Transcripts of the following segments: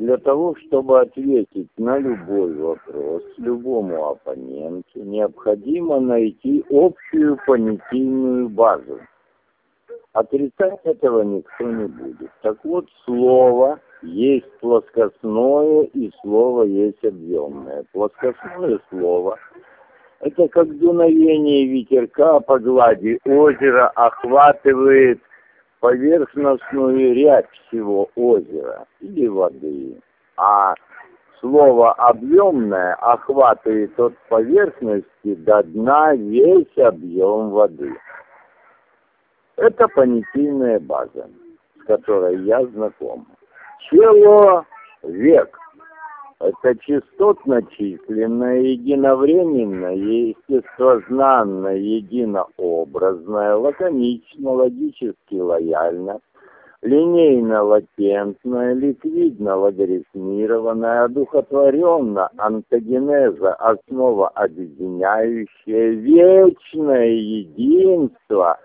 для того, чтобы ответить на любой вопрос любому оппоненту, необходимо найти общую понятийную базу. Отрицать этого никто не будет. Так вот, слово есть плоскостное и слово есть объемное. Плоскостное слово — это как дуновение ветерка по глади озера охватывает поверхностную рябь всего озера или воды, а слово объемное охватывает от поверхности до дна весь объем воды. Это понятийная база, с которой я знаком. Человек — это частотно-численное, единовременное, естествознанное, единообразное, лаконично, логически лояльно, линейно-латентное, ликвидно-логарифмированное, одухотворенно-антогенеза, основа объединяющая, вечное единство,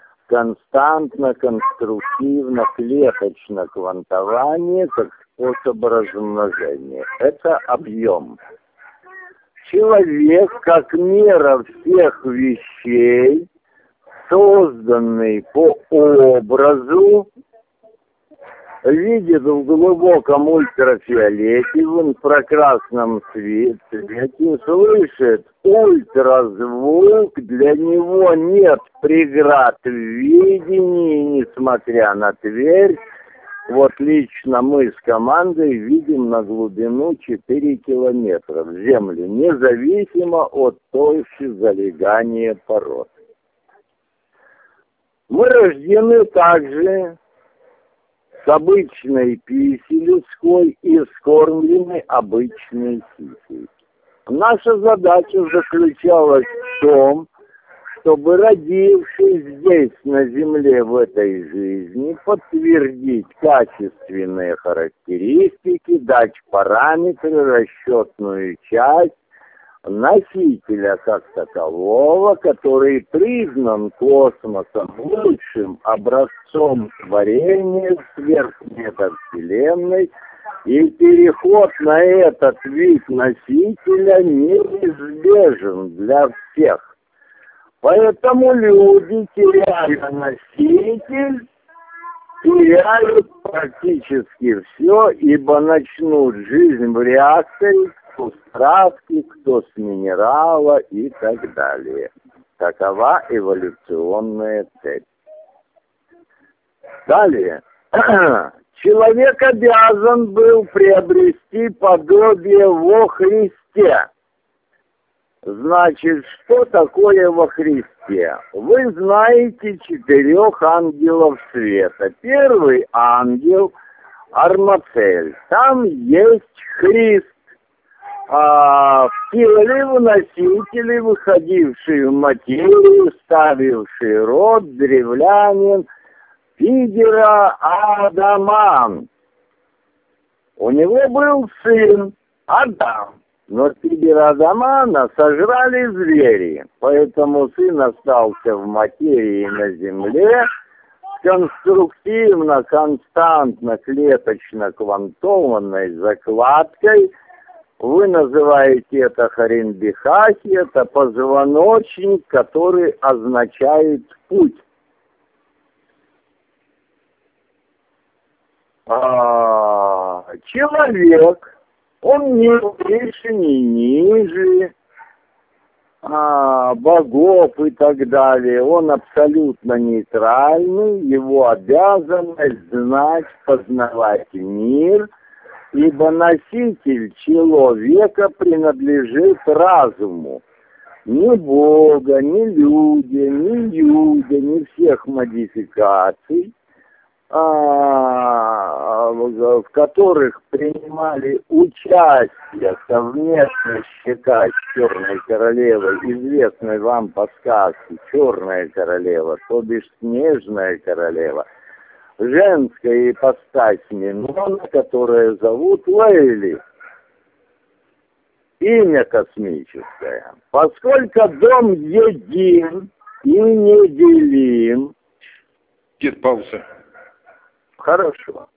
константно-конструктивно, клеточно-квантование как способ размножения. Это объем. Человек как мера всех вещей, созданный по образу, видит в глубоком ультрафиолете, в инфракрасном свете, слышит ультразвук, для него нет преград в видении, несмотря на Тверь. Вот лично мы с командой видим на глубину 4 километра в землю, независимо от толщи залегания пород. Мы рождены также с обычной пищей людской и скормлены обычной пищей. Наша задача заключалась в том, чтобы, родившись здесь, на земле, в этой жизни, подтвердить качественные характеристики, дать параметры, расчетную часть носителя как такового, который признан космосом лучшим образцом творения сверхметр Вселенной, и переход на этот вид носителя неизбежен для всех. Поэтому люди, теряя носитель, теряют практически все, ибо начнут жизнь в реакторе, кто с травки, кто с минерала и так далее. Такова эволюционная цель. Далее. Человек обязан был приобрести подобие во Христе. Значит, что такое во Христе? Вы знаете 4 ангелов света. Первый ангел — Армацель. Там есть Христ. В теле в носителе, выходивший в материю, ставивший род, древлянин, Фидера Адаман. У него был сын Адам, но Фидера Адамана сожрали звери, поэтому сын остался в материи на земле с конструктивно, константно, клеточно-квантованной закладкой. Вы называете это Харинбихахи, это позвоночник, который означает путь. Человек, он не выше, не ниже богов и так далее. Он абсолютно нейтральный, его обязанность знать, познавать мир, ибо носитель человека принадлежит разуму. Ни Бога, ни люди, ни Юда, ни всех модификаций, в которых принимали участие совместно Щека с Черной Королевой, известной вам по сказке Черная Королева, то бишь Снежная Королева, женская ипостась Минона, которая зовут Лейли, имя космическое. Поскольку дом един и неделим. Дед, пауза. Хорошо.